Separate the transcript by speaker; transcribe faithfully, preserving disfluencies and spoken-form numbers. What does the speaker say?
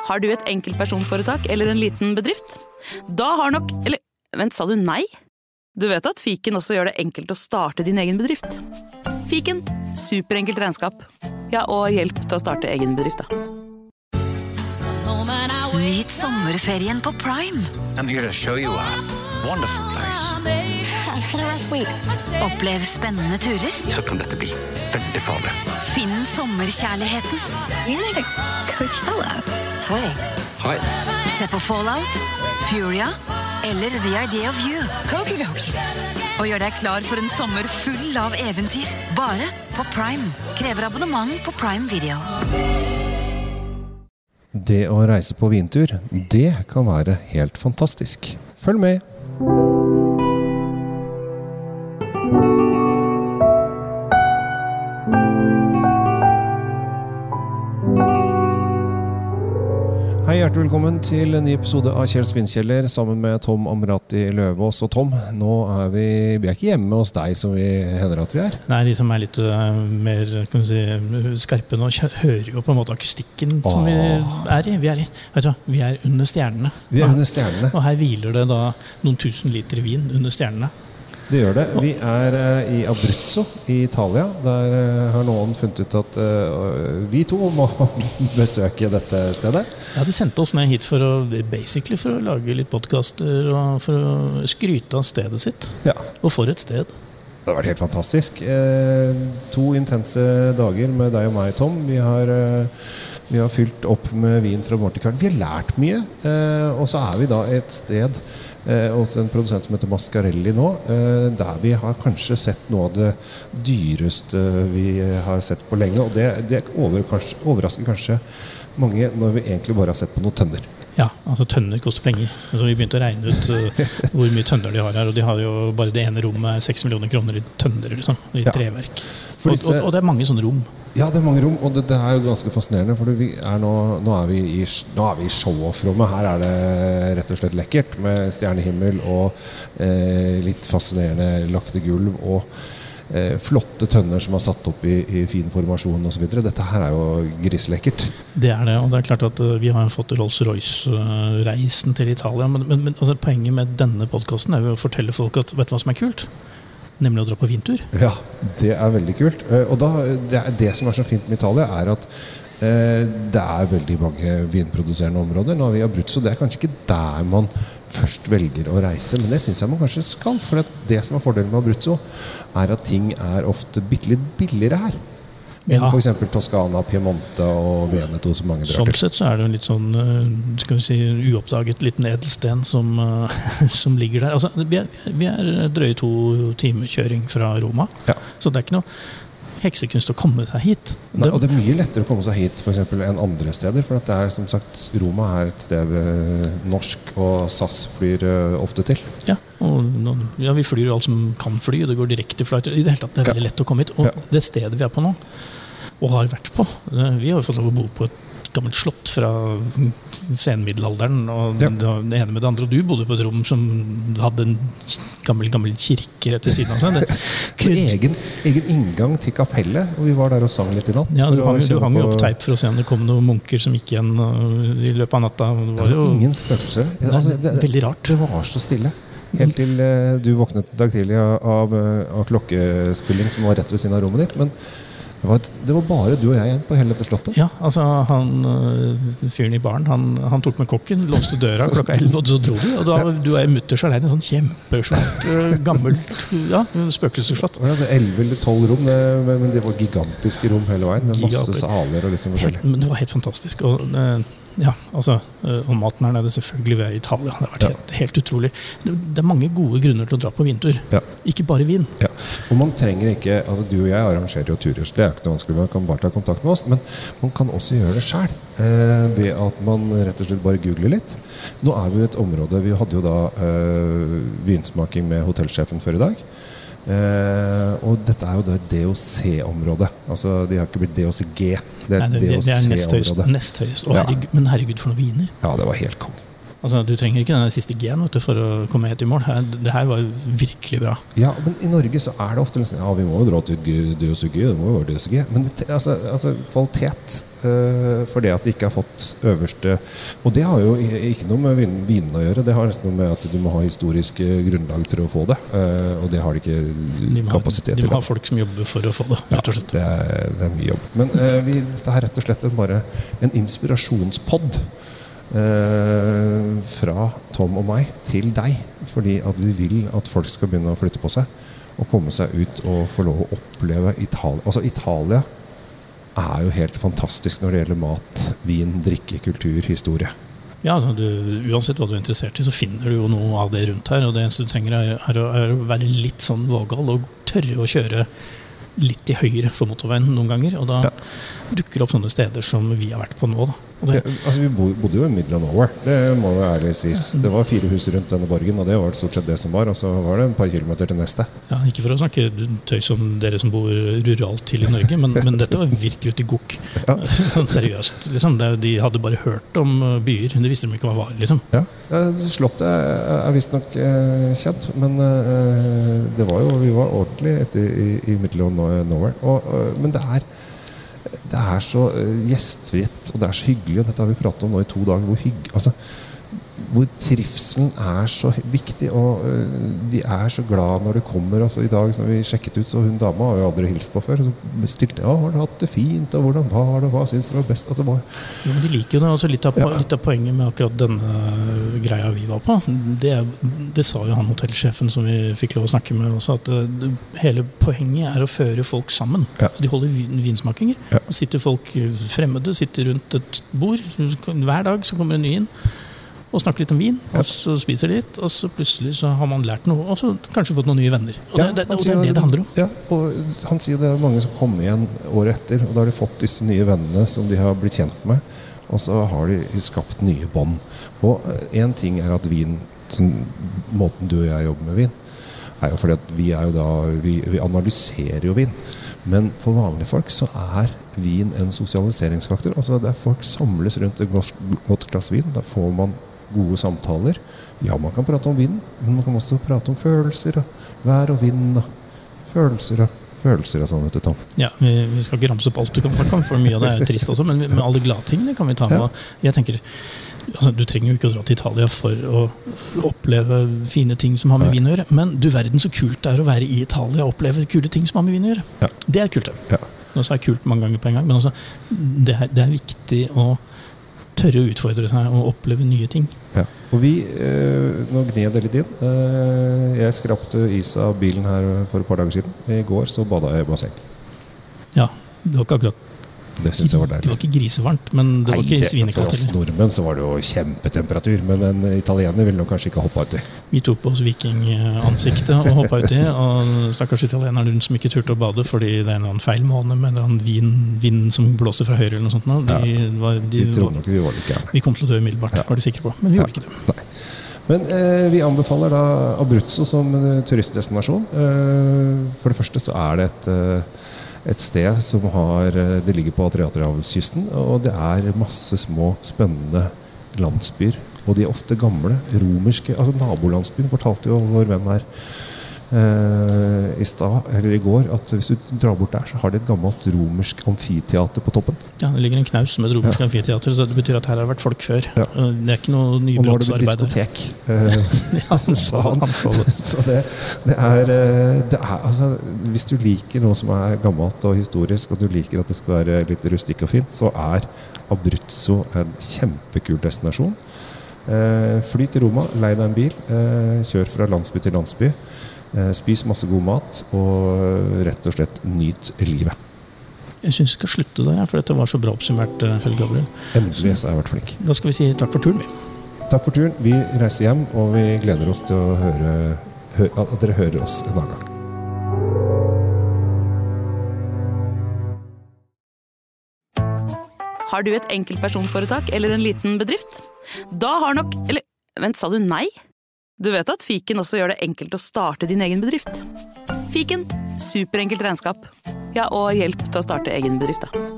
Speaker 1: Har du et enkeltpersonforetak eller en liten bedrift? Da har nok... Eller, vent, sa du nei? Du vet at Fiken også gjør det enkelt å starte din egen bedrift. Fiken, superenkelt regnskap. Ja, og hjelp til å starte egen bedrift, da.
Speaker 2: Nyt sommerferien på Prime.
Speaker 3: I'm here to show you a wonderful place.
Speaker 2: Had a rough week. Opplev spennende turer.
Speaker 3: Så kan dette bli veldig farlig.
Speaker 2: Finn sommerkjærligheten.
Speaker 4: You're like a Coachella.
Speaker 2: Hei.
Speaker 3: Hei.
Speaker 2: Se på Fallout, Furia eller The Idea of You.
Speaker 4: Okidoki.
Speaker 2: Og gjør deg klar for en sommer full av eventyr. Bare på Prime. Krever abonnement på Prime Video.
Speaker 5: Det å reise på vintur, det kan være helt fantastisk. Følg med! Hei, hjertelig velkommen til en ny episode av Kjells Vindkjeller sammen med Tom Amrati Løvås. Og Tom, nå er vi, vi er ikke hjemme hos deg som vi hender at vi er.
Speaker 6: Nei, de som er litt uh, mer kan vi si, skarpe nå, hører jo på en måte akustikken Åh. Som vi er i. Vi er, i, vet du, vi er under stjernene.
Speaker 5: Vi er under stjernene.
Speaker 6: Og her hviler det da noen tusen liter vin under stjernene.
Speaker 5: Det gjør det. Vi er uh, i Abruzzo i Italia. Der uh, har noen funnet ut at uh, vi to må besøke dette stedet.
Speaker 6: Ja, de sendte oss ned hit for å, basically for å lage litt podcaster og for å skryte av stedet sitt.
Speaker 5: Ja.
Speaker 6: Og for et sted.
Speaker 5: Det har vært helt fantastisk. Uh, to intense dager med deg og meg, Tom. Vi har... Uh, Vi har fylt opp med vin fra Mortikaren. Vi har lært mye, eh, og så er vi da et sted eh, hos en produsent som heter Mascarelli nå, eh, der vi har kanskje sett noe av det dyreste vi har sett på lenge, og det, det over, kanskje, overrasker kanskje mange når vi egentlig bare har sett på noen tønner.
Speaker 6: Ja, altså tønner koster penger. Altså, vi begynte å regne ut uh, hvor mye tønner de har her, og de har jo bare det ene rommet seks millioner kroner i tønner, liksom, i
Speaker 5: ja.
Speaker 6: treverk.
Speaker 5: Og,
Speaker 6: disse... og, og det er mange sånne rom.
Speaker 5: Ja, det er mange rom, og det, det er jo ganske fascinerende, for vi er nå, nå er vi i, nå er vi i show-off-rommet. Her er det rett og slett lekkert, med stjernehimmel og eh, litt fascinerende lakte gulv, og eh, flotte tønner som er satt opp i, i fin formasjon og så videre. Dette her er jo grislekkert. Det
Speaker 6: er det, og det er klart at uh, vi har fått Rolls-Royce-reisen til Italia, men, men, men altså, poenget med denne podcasten er jo å fortelle folk at, vet du hva som er kult? Nemlig å dra på vintur.
Speaker 5: Ja, det er veldig kult. Og da, det, er, det som er så fint med Italia er at eh, det er veldig mange vinproduserende områder. Nå er vi i Abruzzo, det er kanskje ikke der man først velger å reise, men det synes jeg man kanskje skal, for det som er fordelen med Abruzzo er at ting er ofte bitte litt billigere her. Men ja. For eksempel Toscana, Piemonte og Veneto som mange drar
Speaker 6: sånn
Speaker 5: til.
Speaker 6: Sett så er det en litt sånn, skal vi si, uoppdaget liten edelsten som, som ligger der. Altså, vi er, vi er drøye to timer kjøring fra Roma, ja. Så det er ikke noe heksekunst å komme seg hit.
Speaker 5: Nei, og det er mye lettere å komme seg hit for eksempel enn andre steder, for det er som sagt, Roma er et sted norsk, og S A S flyr ofte til. Ja, og
Speaker 6: ja, vi flyr alt som kan fly, og det går direkte flighter. I det hele tatt, det er veldig lett å komme hit. Og ja. Det stedet vi er på nå, og har vært på, vi har jo fått lov å bo på et gammelt slott fra senmiddelalderen, og ja. Det ene med det andre, og du bodde på et rom som hadde en gammel, gammel kirke rett ved siden av seg. Det,
Speaker 5: egen, egen inngang til kapellet, og vi var der og sang litt i natt.
Speaker 6: Ja, du hang, du hang jo opp teip for å se om det kom noen munker som gikk igjen i løpet av natta. Det var,
Speaker 5: det var
Speaker 6: jo
Speaker 5: ingen spøkelser.
Speaker 6: Det, altså, det, veldig rart.
Speaker 5: Det var så stille. Helt til uh, du våknet i dag tidlig av, av klokkespilling som var rett ved siden av rommet ditt, men Det var, det var bare du og jeg igjen på hele dette slottet.
Speaker 6: Ja, altså han, fyren i baren, han, han tok med kokken, låste døra klokka elleve, og så dro vi. Og da, du er mutters alene, en sånn kjempesvart, gammelt, ja, spøkelseslott.
Speaker 5: Ja, det er elleve eller tolv rom, det, men det var gigantiske rom hele veien, med masse saler og liksom forskjellig.
Speaker 6: Helt, men det var helt fantastisk, og ja, altså, og maten her nede selvfølgelig vi er i Italia. Det har vært helt, ja. helt utrolig. Det, det er mange gode grunner til å dra på vintur. Ja. Ikke bare vin.
Speaker 5: Ja. Og man trenger ikke, altså du og jeg arrangerer jo turer, så det er ikke noe vanskelig, man kan bare ta kontakt med oss, men man kan også gjøre det selv, eh, ved at man rett og slett bare googler litt. Nå er vi i et område, vi hadde jo da eh, vinsmaking med hotellsjefen før i dag, Uh, og dette er jo det D O C-området. Altså, de har ikke blitt D O C G. Det er,
Speaker 6: Nei, det,
Speaker 5: D O C-området.
Speaker 6: Det er nest høyest, nest høyest. Å, herregud, ja. Men herregud for noen viner.
Speaker 5: Ja, det var helt kong.
Speaker 6: Altså, du trenger ikke den siste G-en vet du, for å komme helt i mål. Det her var jo virkelig bra.
Speaker 5: Ja, men i Norge så er det ofte liksom, ja, vi må jo dra til D S G, det må jo være D S G. Men det, altså, altså, kvalitet uh, for det at de ikke har fått øverste, og det har jo ikke noe med vin, vinen å gjøre, det har nesten noe med at du må ha historisk grunnlag til å få det, uh, og det har de ikke
Speaker 6: de må,
Speaker 5: kapasitet til.
Speaker 6: De må ha folk som jobber for å få det, rett og slett.
Speaker 5: Ja, det er, det er mye jobb. Men uh, vi, det er rett og slett bare en inspirasjonspodd Uh, fra Tom og meg til deg, fordi at vi vil at folk skal begynne å flytte på seg og komme seg ut og få lov å oppleve Italia. Altså Italia er jo helt fantastisk når det gjelder mat, vin, drikke, kultur, historie.
Speaker 6: Ja, altså du, uansett hva du er interessert i, så finner du jo noe av det rundt her, og det eneste du trenger er, er, å, er å være litt sånn vågal og tørre å kjøre litt til høyre for motorveien noen ganger, og da ja. dukker opp sånne steder som vi har vært på nå da. Det,
Speaker 5: ja, altså vi bodde jo i middle of nowhere, det må jo ærlig sies. Det var fire hus rundt denne borgen, og det var stort sett det som var, og så var det en par kilometer til neste.
Speaker 6: Ja, ikke for å snakke tøys om dere som bor ruralt til i Norge, men, men dette var virkelig ute i gokk. Ja. Sånn seriøst, liksom. De hadde bare hørt om byer, de visste de ikke hva var, liksom.
Speaker 5: Ja, slottet er visst nok eh, kjent, men eh, det var jo, vi var ordentlig etter i, i middle of nowhere, og, uh, men det er det er så gjestfritt, og det er så hyggelig, og dette har vi pratet om nå i to dager, hvor hygg, altså, hvor trivselen er så viktig, og uh, de er så glad når det kommer. Altså, i dag når vi sjekket ut, så hun dama har jo aldri hilst på før, så bestilte, ja, har du hatt det fint, og hvordan var det, hva synes du var best? Altså, var...
Speaker 6: Jo, men de liker jo det, altså litt av, ja. litt av poenget med akkurat denne greia vi var på, det, det sa jo han hotellsjefen som vi fikk lov å snakke med også, at uh, hele poenget er å føre folk sammen. Ja. Så de holder vin, vinsmakinger, ja. Og sitter folk fremmede, sitter rundt et bord, hver dag så kommer en ny inn, og snakker litt om vin, og så spiser de litt, og så plutselig så har man lært noe, og så kanskje fått noen nye venner. Og, ja, det, det, og det er det det handler om.
Speaker 5: Ja, og han sier det er mange som kommer igjen året etter, og da har de fått disse nye vennene som de har blitt kjent med, og så har de skapt nye bånd. Og en ting er at vin, som måten du og jeg jobber med vin, er jo fordi at vi er jo da, vi, vi analyserer jo vin. Men for vanlige folk så er vin en sosialiseringsfaktor. Altså der folk samles rundt et godt glass vin, da får man gode samtaler. Ja, man kan prate om vin, men man kan også prate om følelser, og vær og vind, og følelser, og følelser og sånn, vet du, Tom.
Speaker 6: Ja, vi, vi skal ikke ramse opp alt du kan snakke om, for mye av det er trist også, men med alle glade tingene kan vi ta med. Ja. Jeg tenker, altså, du trenger jo ikke å dra til Italia for å oppleve fine ting som har med vin å gjøre, men du verden så kult det er å være i Italia og oppleve kule ting som har med vin å gjøre. Ja. Det er kult det. Ja. Nå så er det kult mange ganger på en gang, men altså, det er, det er viktig å tørre å utfordre seg og oppleve nye ting.
Speaker 5: Ja. Og vi, eh, nå gned det litt inn. Eh, jeg skrapte is av bilen her for et par dager siden. I går så bada jeg i basseng.
Speaker 6: Ja, det var ikke akkurat
Speaker 5: Det synes jeg var deilig.
Speaker 6: Det var ikke grisevarmt, men det var ikke svinekaldt.
Speaker 5: For oss nordmenn så var det jo kjempetemperatur, men en italiener ville nok kanskje ikke hoppe ut i.
Speaker 6: Vi tok på oss vikingansiktet og hoppet ut i, og stakkars italienerne rundt som ikke turte å bade fordi det er en annen feil måned med en annen vind, vind som blåser fra høyre eller noe sånt. De,
Speaker 5: ja,
Speaker 6: var, de,
Speaker 5: de trodde nok vi var litt gærne.
Speaker 6: Vi kom til å dø umiddelbart, ja. Var de sikre på, men vi gjorde ja. ikke det.
Speaker 5: Nei. Men eh, vi anbefaler da Abruzzo som turistdestinasjon. Eh, for det første så er det et eh, et sted som har, det ligger på Adriaterhavskysten, og det er masse små, spennende landsbyer, og de er ofte gamle, romerske, altså nabolandsbyen fortalte jo vår venn her eh, i stad, eller i går, at hvis du drar bort der, så har de et gammelt romersk amfiteater på toppen.
Speaker 6: Ja, det ligger en knaus med et romersk ja. amfiteater, så det betyr at her har vært folk før. Ja. Det er ikke noe nybrottsarbeid.
Speaker 5: Og nå har det blitt diskotek. Eh,
Speaker 6: ja, han sa han. han sa det.
Speaker 5: Så det, det, er, det er, altså, hvis du liker noe som er gammelt og historisk, og du liker at det skal være litt rustikk og fint, så er Abruzzo en kjempekul destinasjon. Eh, fly til Roma, lei deg en bil, eh, kjør fra landsby til landsby, eh, spis masse god mat, og rett og slett nyt livet.
Speaker 6: Jeg synes vi skal slutte der, for dette var så bra oppsummert, Kjell Gabriel.
Speaker 5: Endelig så har jeg vært flink.
Speaker 6: Da skal vi si takk for turen, vi.
Speaker 5: Takk for turen. Vi reiser hjem, og vi gleder oss til å høre, høre at dere hører oss en annen gang.
Speaker 1: Har du et enkeltpersonforetak eller en liten bedrift? Da har nok, eller vent, sa du nei? Du vet at Fiken også gjør det enkelt å starte din egen bedrift. Fiken, superenkelt regnskap. Ja, og hjelp til å starte egen bedrift da.